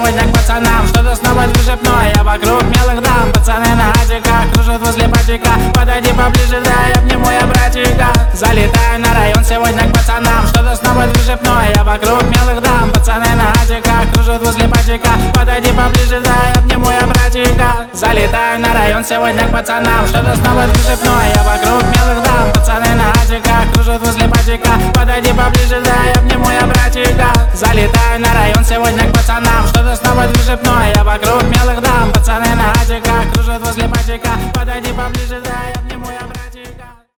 сегодня к пацанам. Что-то снова движепное, я вокруг милых дам. Пацаны на атиках кружат возле патика. Подойди поближе, да, я обниму я братика. Залетаю на район сегодня к пацанам. Что-то снова движепное, я вокруг милых дам. Пацаны на атиках кружат возле патика. Подойди поближе, да, я обниму я братика. Залетаю на район сегодня к пацанам. Что-то снова движепное, я вокруг милых дам. Пацаны на атиках кружат возле патика. Подойди поближе, да, я обниму я братика. Залетаю на район сегодня к